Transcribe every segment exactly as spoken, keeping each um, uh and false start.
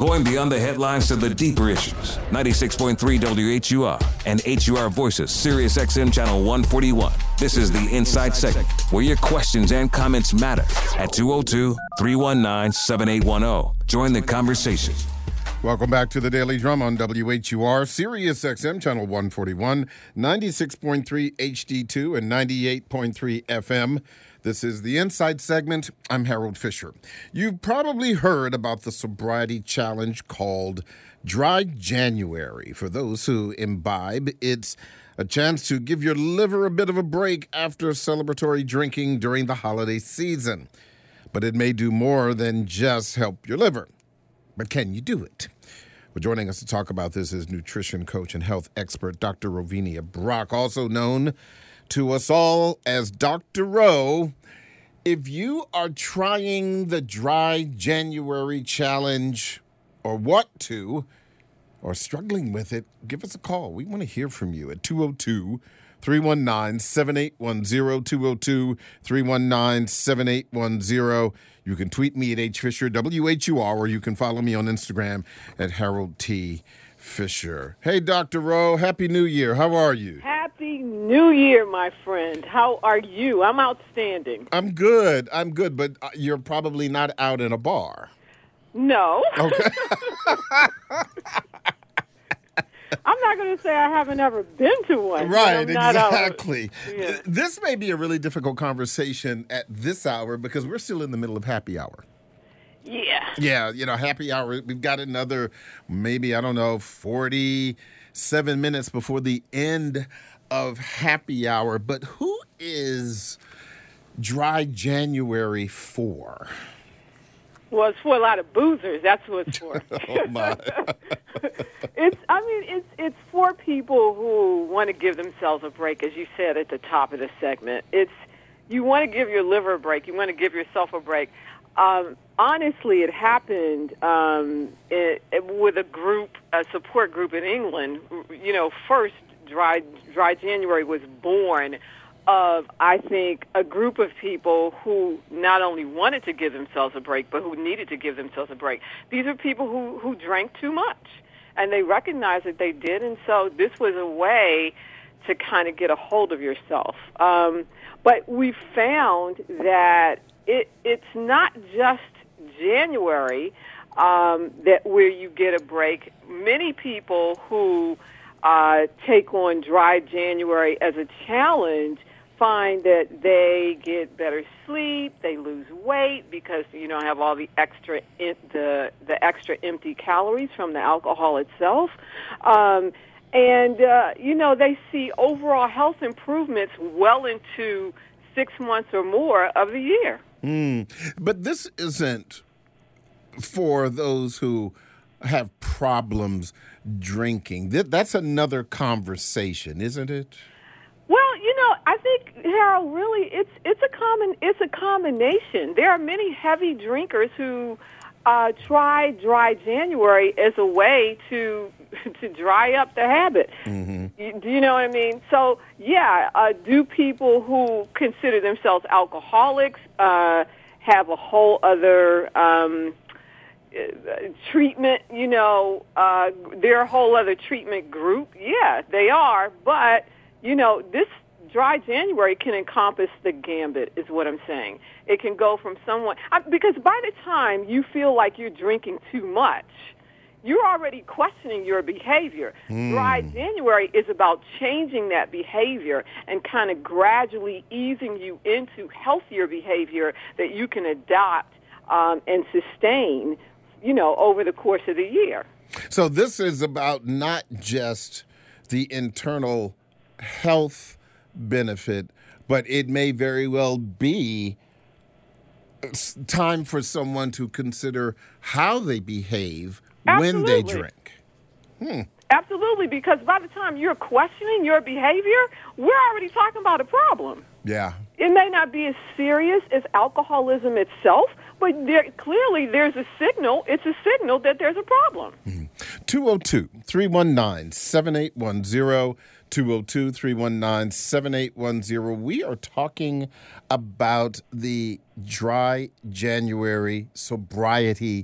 Going beyond the headlines to the deeper issues. ninety-six point three W H U R and H U R Voices, Sirius X M Channel one forty-one. This is the Inside Segment, where your questions and comments matter. At two oh two, three one nine, seven eight one zero. Join the conversation. Welcome back to the Daily Drum on W H U R, Sirius X M Channel one forty-one, ninety-six point three H D two, and ninety-eight point three F M. This is the Inside Segment. I'm Harold Fisher. You've probably heard about the sobriety challenge called Dry January. For those who imbibe, it's a chance to give your liver a bit of a break after celebratory drinking during the holiday season. But it may do more than just help your liver. But can you do it? Well, joining us to talk about this is nutrition coach and health expert Doctor Rovinia Brock, also known to us all as Doctor Ro. If you are trying the Dry January challenge or want to, or struggling with it, give us a call. We want to hear from you at two oh two, three one nine, seven eight one zero, two oh two, three one nine, seven eight one zero. You can tweet me at H Fisher, W H U R, or you can follow me on Instagram at Harold T. Fisher. Hey, Doctor Ro, Happy New Year. How are you? Happy New Year, my friend. How are you? I'm outstanding. I'm good. I'm good, but you're probably not out in a bar. No. Okay. I'm not going to say I haven't ever been to one. Right, exactly. Out, yeah. This may be a really difficult conversation at this hour because we're still in the middle of happy hour. Yeah. Yeah, you know, happy hour. We've got another, maybe, I don't know, forty-seven minutes before the end of happy hour. But who is Dry January for? Well, it's for a lot of boozers. That's what it's for. Oh, my. it's, I mean, it's it's for people who want to give themselves a break, as you said at the top of the segment. It's you want to give your liver a break. You want to give yourself a break. Um, honestly, it happened um, it, it, with a group, a support group in England. You know, first, Dry, Dry January was born of, I think, a group of people who not only wanted to give themselves a break, but who needed to give themselves a break. These are people who, who drank too much, and they recognized that they did, and so this was a way to kind of get a hold of yourself. Um, but we found that it, it's not just January um, that where you get a break. Many people who uh, take on Dry January as a challenge find that they get better sleep, they lose weight because you don't have all the extra the the extra empty calories from the alcohol itself, um, and uh, you know they see overall health improvements well into six months or more of the year. Mm. But this isn't for those who have problems drinking. That's another conversation, isn't it? Well, you know, I think, Harold, really, it's it's a common it's a combination. There are many heavy drinkers who uh, try Dry January as a way to to dry up the habit. Mm-hmm. You, do you know what I mean? So, yeah, uh, do people who consider themselves alcoholics uh, have a whole other um, treatment? You know, uh, they're a whole other treatment group. Yeah, they are, but you know, this Dry January can encompass the gambit, is what I'm saying. It can go from someone, because by the time you feel like you're drinking too much, you're already questioning your behavior. Mm. Dry January is about changing that behavior and kind of gradually easing you into healthier behavior that you can adopt um, and sustain, you know, over the course of the year. So this is about not just the internal health benefit, but it may very well be time for someone to consider how they behave Absolutely. when they drink. Hmm. Absolutely, because by the time you're questioning your behavior, we're already talking about a problem. Yeah. It may not be as serious as alcoholism itself, but there, clearly there's a signal. It's a signal that there's a problem. Mm-hmm. two oh two, three one nine, seven eight one zero, two oh two, three one nine, seven eight one zero. We are talking about the Dry January sobriety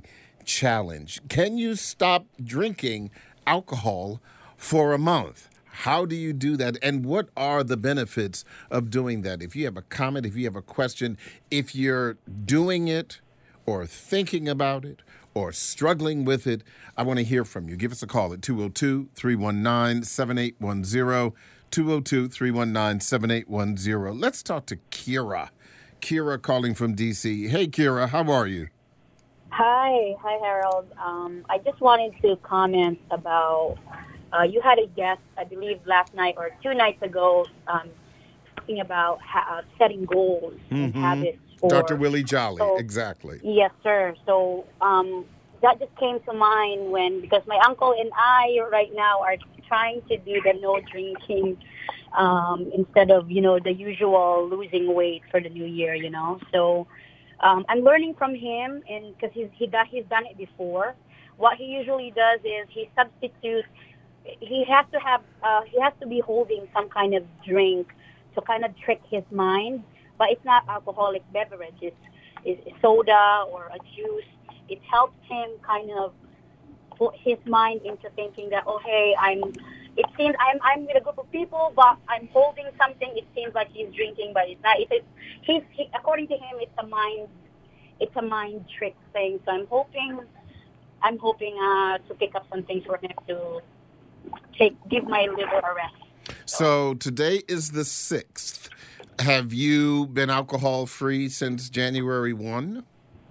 challenge. Can you stop drinking alcohol for a month? How do you do that? And what are the benefits of doing that? If you have a comment, if you have a question, if you're doing it or thinking about it or struggling with it, I want to hear from you. Give us a call at two oh two, three one nine, seven eight one zero, two oh two, three one nine, seven eight one zero. Let's talk to Kira. Kira calling from D C. Hey, Kira, how are you? Hi. Hi, Harold. Um, I just wanted to comment about, uh, you had a guest, I believe, last night or two nights ago, um, talking about ha- uh, setting goals and Mm-hmm. habits. For, Doctor Willie Jolly, so, exactly. Yes, sir. So um, that just came to mind when, because my uncle and I right now are trying to do the no drinking um, instead of, you know, the usual losing weight for the new year, you know. So um, I'm learning from him, and because he's, he got, he's done it before. What he usually does is he substitutes, he has to have, uh, he has to be holding some kind of drink to kind of trick his mind. But it's not alcoholic beverage. It's, it's soda or a juice. It helps him kind of put his mind into thinking that, oh, hey, I'm. It seems I'm I'm with a group of people, but I'm holding something. It seems like he's drinking, but it's not. It's, he's he, according to him, it's a mind. It's a mind trick thing. So I'm hoping, I'm hoping uh, to pick up some things for him to take give my liver a rest. So today is the sixth. Have you been alcohol-free since January first?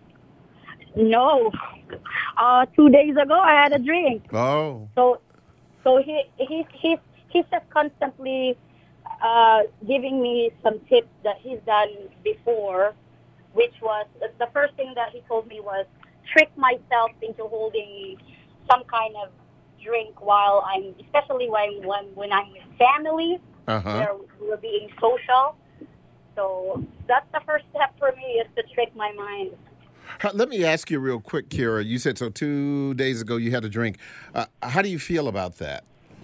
No. Uh, two days ago, I had a drink. Oh. So, so he he's he's he's just constantly uh, giving me some tips that he's done before, which was the first thing that he told me was trick myself into holding some kind of drink while I'm, especially when when when I'm with family, Uh-huh. where we're being social. So that's the first step for me, is to trick my mind. How, let me ask you real quick, Kira. You said so two days ago you had a drink. Uh, how do you feel about that?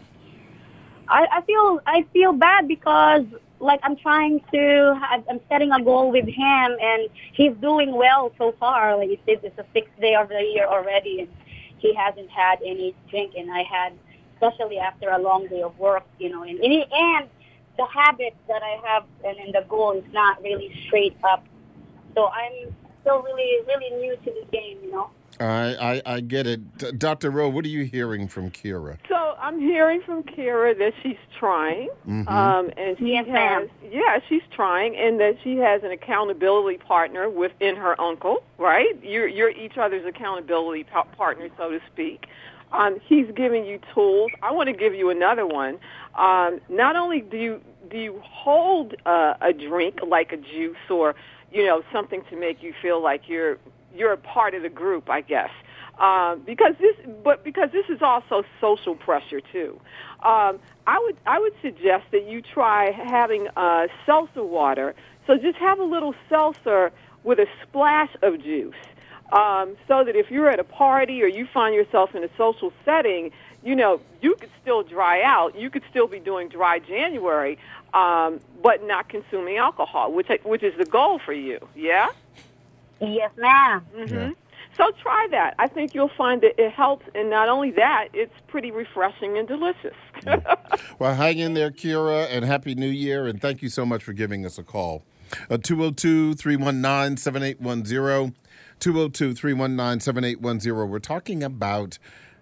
I, I feel I feel bad because like I'm trying to I'm setting a goal with him, and he's doing well so far. Like it's it's the sixth day of the year already, and he hasn't had any drink, and I had, especially after a long day of work, you know, and and, and the habit that I have and, and the goal is not really straight up. So I'm still really, really new to the game, you know. I, I, I get it. D- Doctor Rowe, what are you hearing from Kira? So I'm hearing from Kira that she's trying, Mhm. um, and she Yes, has, ma'am. yeah, she's trying, and that she has an accountability partner within her uncle, right? You're you're each other's accountability pa- partner, so to speak. Um, he's giving you tools. I want to give you another one. Um, not only do you do you hold uh, a drink like a juice or you know something to make you feel like you're you're a part of the group, I guess. Um, because this, but because this is also social pressure too. Um, I would I would suggest that you try having uh, seltzer water. So just have a little seltzer with a splash of juice, um, so that if you're at a party or you find yourself in a social setting, you know you could still dry out. You could still be doing dry January, um, but not consuming alcohol, which which is the goal for you. Yeah. Yes, ma'am. Mm-hmm. Yeah. So try that. I think you'll find that it helps, and not only that, it's pretty refreshing and delicious. Well, hang in there, Kira, and Happy New Year, and thank you so much for giving us a call. Uh, two oh two, three one nine, seven eight one zero, two oh two, three one nine, seven eight one zero. We're talking about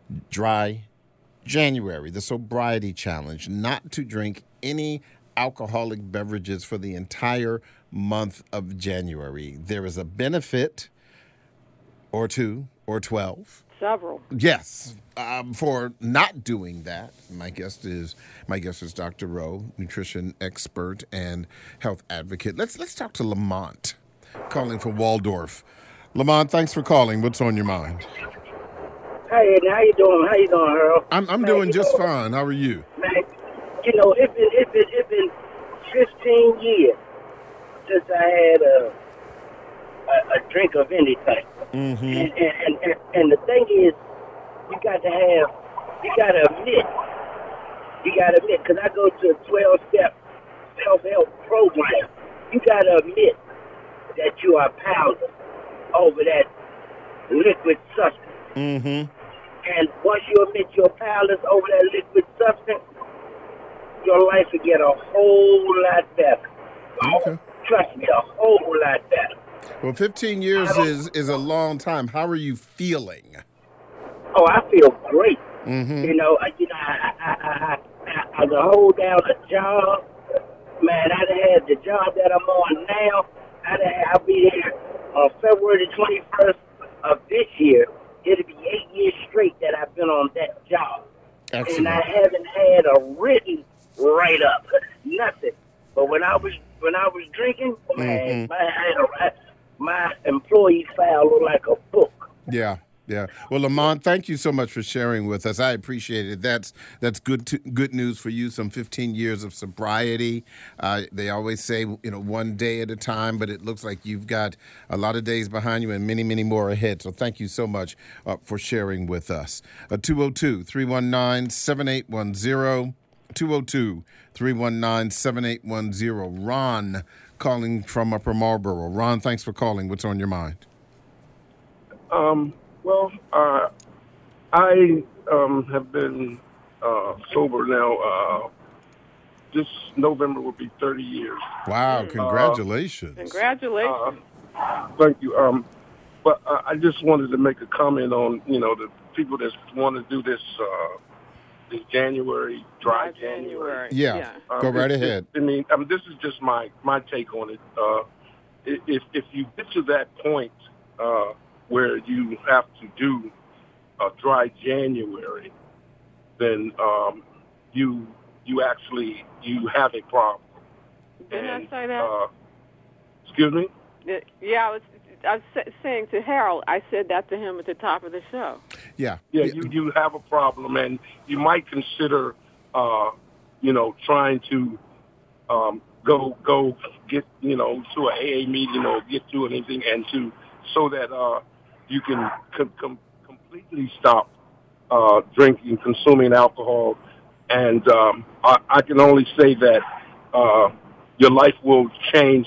dry January, the sobriety challenge, not to drink any alcoholic beverages for the entire month of January. There is a benefit or two or twelve. Several. Yes, um, for not doing that. My guest is my guest is Doctor Rowe, nutrition expert and health advocate. Let's let's talk to Lamont, calling from Waldorf. Lamont, thanks for calling. What's on your mind? Hey, Eddie, how you doing? How you doing, Earl? I'm I'm Man, doing you just know, fine. How are you? Man, you know, it's been it's been it's been fifteen years since I had a a, a drink of anything. Mm-hmm. And, and, and and the thing is, you got to have, you got to admit, you got to admit, because I go to a twelve-step self-help program. You got to admit that you are powerless over that liquid substance. Mm-hmm. And once you admit your powerless over that liquid substance, your life will get a whole lot better. Okay. Trust me, a whole lot better. Well, fifteen years is, is a long time. How are you feeling? Oh, I feel great. Mm-hmm. You know, I, you know, I, I, I, I, I can hold down a job. Man, I'd have had the job that I'm on now. I'd have, I'll be here on February the twenty-first of this year. It'll be eight years straight that I've been on that job. Excellent. And I haven't had a written write-up, nothing. But when I was when I was drinking, man, Mhm. my, my employee file looked like a book. Yeah, yeah. Well, Lamont, thank you so much for sharing with us. I appreciate it. That's that's good to, good news for you. Some fifteen years of sobriety. Uh, they always say, you know, one day at a time, but it looks like you've got a lot of days behind you and many, many more ahead. So thank you so much uh, for sharing with us. Uh, two oh two, three one nine, seven eight one zero. two oh two, three one nine, seven eight one zero. Ron calling from Upper Marlboro. Ron, thanks for calling. What's on your mind? Um, well, uh, I um, have been uh, sober now. Uh, this November will be thirty years. Wow, congratulations. Congratulations. Uh, thank you. Um, but uh, I just wanted to make a comment on, you know, the people that want to do this uh, this January, dry Dry January. January. Yeah, Yeah. Um, go right it- it- ahead. I mean, I mean, this is just my, my take on it. Uh, i- if if you get to that point uh, where you have to do a dry January, then um, you you actually you have a problem. Didn't I And, say that? Uh, excuse me. Yeah, I was, I was sa- saying to Harold, I said that to him at the top of the show. Yeah. Yeah, you, you have a problem, and you might consider, uh, you know, trying to um, go go get, you know, to an A A meeting or get to anything, and to so that uh, you can com- com- completely stop uh, drinking, consuming alcohol, and um, I, I can only say that uh, your life will change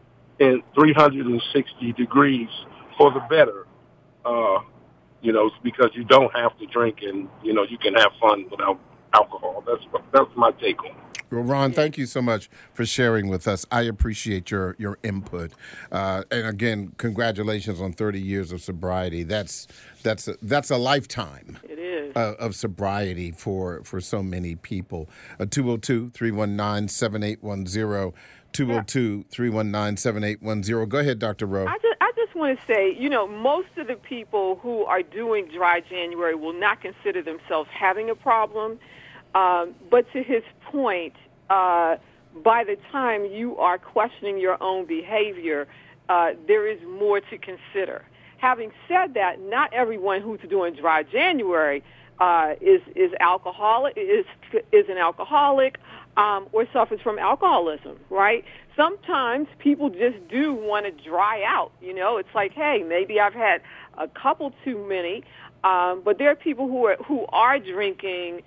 in three hundred sixty degrees for the better. Uh, you know, because you don't have to drink, and you know you can have fun without alcohol. That's that's my take on it. Well, Ron, thank you so much for sharing with us. I appreciate your your input, uh, and again, congratulations on thirty years of sobriety. That's that's a, that's a lifetime. It is. Uh, of sobriety for for so many people. Uh, two oh two, three one nine, seven eight one zero. two oh two, three one nine, seven eight one zero. Go ahead, Doctor Rowe. I just, I just want to say, you know, most of the people who are doing dry January will not consider themselves having a problem. Um, but to his point, uh, by the time you are questioning your own behavior, uh, there is more to consider. Having said that, not everyone who's doing dry January uh, is is alcoholic is is an alcoholic um, or suffers from alcoholism, right? Sometimes people just do want to dry out. You know, it's like, hey, maybe I've had a couple too many, um, but there are people who are who are drinking,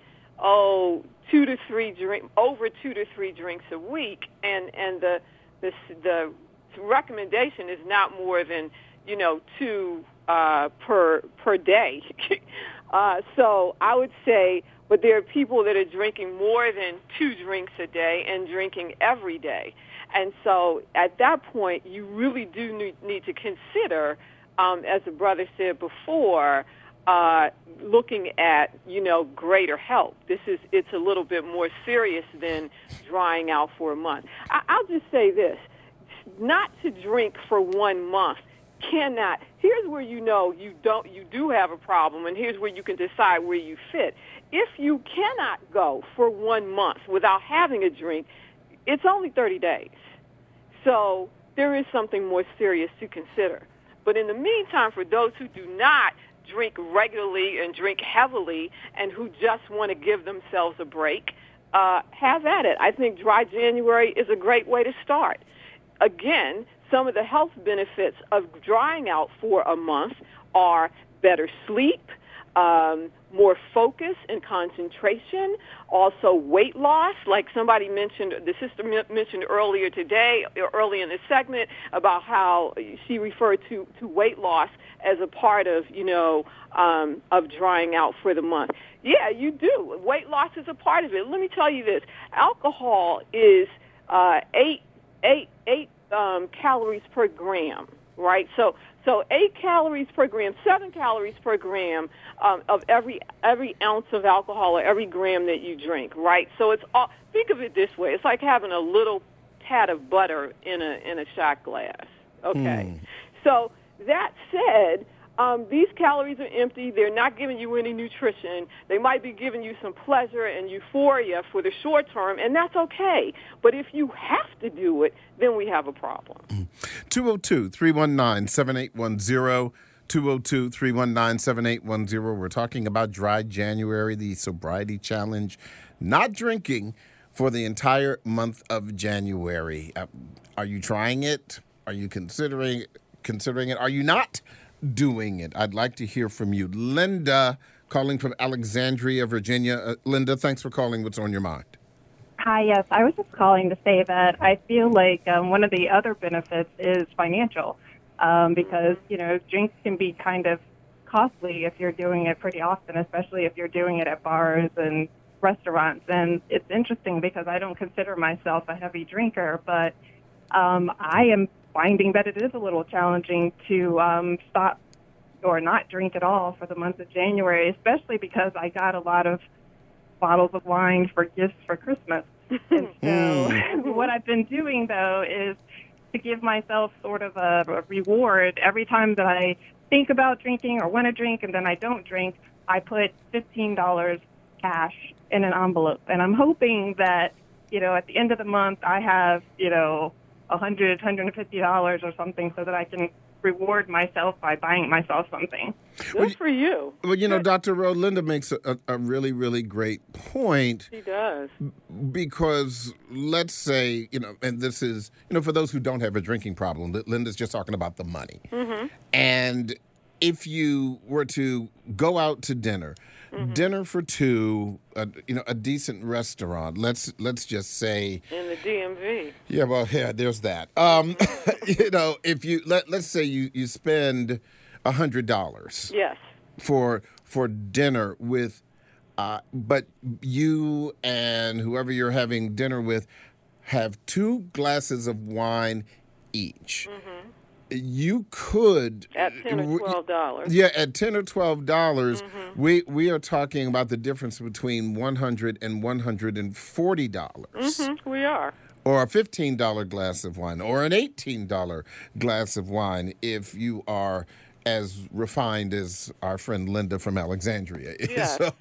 oh, two to three drink over two to three drinks a week, and and the the the recommendation is not more than, you know, two uh, per per day. uh, so I would say, but there are people that are drinking more than two drinks a day and drinking every day. And so at that point, you really do need, need to consider, um, as the brother said before, uh, looking at, you know, greater help. This is, it's a little bit more serious than drying out for a month. I, I'll just say this, not to drink for one month cannot, here's where you know you don't, you do have a problem, and here's where you can decide where you fit. If you cannot go for one month without having a drink, it's only thirty days. So there is something more serious to consider. But in the meantime, for those who do not drink regularly and drink heavily and who just want to give themselves a break, uh, have at it. I think dry January is a great way to start. Again, some of the health benefits of drying out for a month are better sleep, um, more focus and concentration, also weight loss, like somebody mentioned, the sister mentioned earlier today, early in this segment, about how she referred to, to weight loss as a part of, you know, um, of drying out for the month. Yeah, you do. Weight loss is a part of it. Let me tell you this. Alcohol is uh, eight, eight, eight um, calories per gram, right? So So eight calories per gram, seven calories per gram um, of every every ounce of alcohol or every gram that you drink, right? So it's all, think of it this way: it's like having a little pat of butter in a in a shot glass. Okay. Mm. So that said, um, these calories are empty. They're not giving you any nutrition. They might be giving you some pleasure and euphoria for the short term, and that's okay. But if you have to do it, then we have a problem. two oh two, three one nine, seven eight one zero, two oh two, three one nine, seven eight one zero. We're talking about Dry January, the sobriety challenge, not drinking for the entire month of January. Uh, are you trying it? Are you considering considering it? Are you not doing it? I'd like to hear from you. Linda, calling from Alexandria, Virginia. Uh, Linda, thanks for calling. What's on your mind? Hi, yes. I was just calling to say that I feel like um, one of the other benefits is financial um, because, you know, drinks can be kind of costly if you're doing it pretty often, especially if you're doing it at bars and restaurants. And it's interesting because I don't consider myself a heavy drinker, but um, I am finding that it is a little challenging to um, stop or not drink at all for the month of January, especially because I got a lot of bottles of wine for gifts for Christmas. And so what I've been doing, though, is to give myself sort of a, a reward every time that I think about drinking or want to drink and then I don't drink. I put fifteen dollars cash in an envelope. And I'm hoping that, you know, at the end of the month I have, you know, one hundred dollars, one hundred fifty dollars or something so that I can reward myself by buying myself something. Good Well, for you. Well, you know, Doctor Rowe, Linda makes a, a really, really great point. She does. Because let's say, you know, and this is, you know, for those who don't have a drinking problem, Linda's just talking about the money. Mm-hmm. And if you were to go out to dinner, mm-hmm. dinner for two, uh, you know, a decent restaurant, let's let's just say. In the D M V. Yeah, well, yeah, there's that. Um, you know, if you, let, let's say you, you spend one hundred dollars. Yes. For, for dinner with, uh, but you and whoever you're having dinner with have two glasses of wine each. Mm-hmm. You could at ten or twelve dollars. Yeah, at ten or twelve dollars, mm-hmm. we we are talking about the difference between one hundred and one hundred and forty dollars. Mm-hmm, we are. Or a fifteen dollar glass of wine, or an eighteen dollar glass of wine, if you are as refined as our friend Linda from Alexandria is. Yes. So,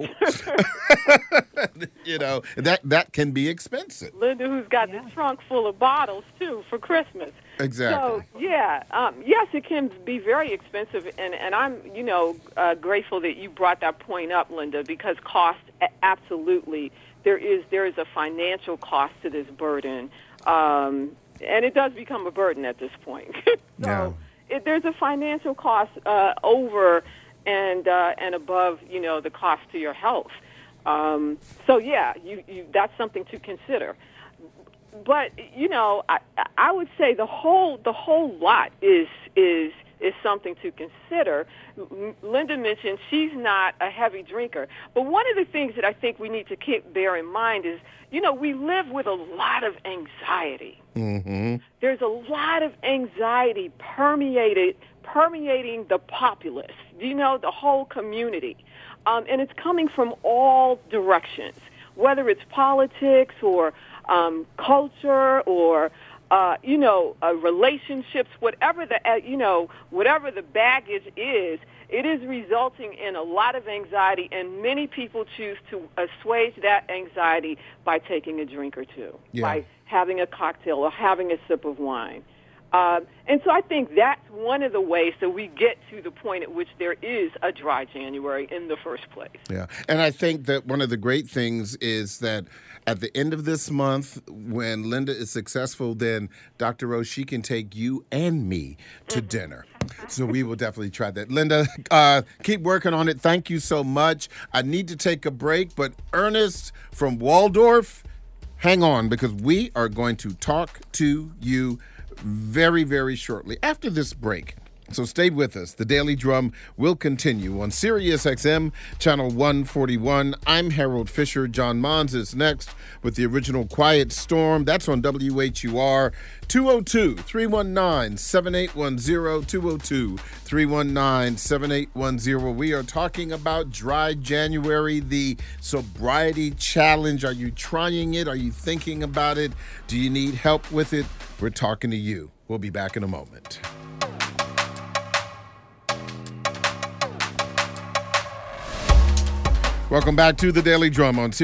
you know, that that can be expensive. Linda, who's got yeah. the trunk full of bottles, too, for Christmas. Exactly. So, yeah, um, yes, it can be very expensive, and, and I'm, you know, uh, grateful that you brought that point up, Linda, because cost, absolutely, there is there is a financial cost to this burden, um, and it does become a burden at this point. so yeah. it, there's a financial cost uh, over and uh, and above, you know, the cost to your health. Um, so, yeah, you, you, that's something to consider. But, you know, I, I would say the whole the whole lot is is is something to consider. Linda mentioned she's not a heavy drinker. But one of the things that I think we need to keep bear in mind is, you know, we live with a lot of anxiety. Mm-hmm. There's a lot of anxiety permeated, permeating the populace, you know, the whole community. Um, and it's coming from all directions, whether it's politics or um, culture or, uh, you know, uh, relationships, whatever the, uh, you know, whatever the baggage is, it is resulting in a lot of anxiety, and many people choose to assuage that anxiety by taking a drink or two, yeah. by having a cocktail or having a sip of wine. Uh, and so I think that's one of the ways that we get to the point at which there is a dry January in the first place. Yeah, and I think that one of the great things is that at the end of this month, when Linda is successful, then Doctor Rose, she can take you and me to mm-hmm. dinner. So we will definitely try that. Linda, uh, keep working on it. Thank you so much. I need to take a break, but Ernest from Waldorf, hang on, because we are going to talk to you very, very shortly after this break. So stay with us. The Daily Drum will continue on Sirius X M, Channel one forty-one. I'm Harold Fisher. John Mons is next with the original Quiet Storm. That's on W H U R. two oh two, three one nine, seven eight one zero, two oh two, three one nine, seven eight one zero. We are talking about Dry January, the sobriety challenge. Are you trying it? Are you thinking about it? Do you need help with it? We're talking to you. We'll be back in a moment. Welcome back to the Daily Drum on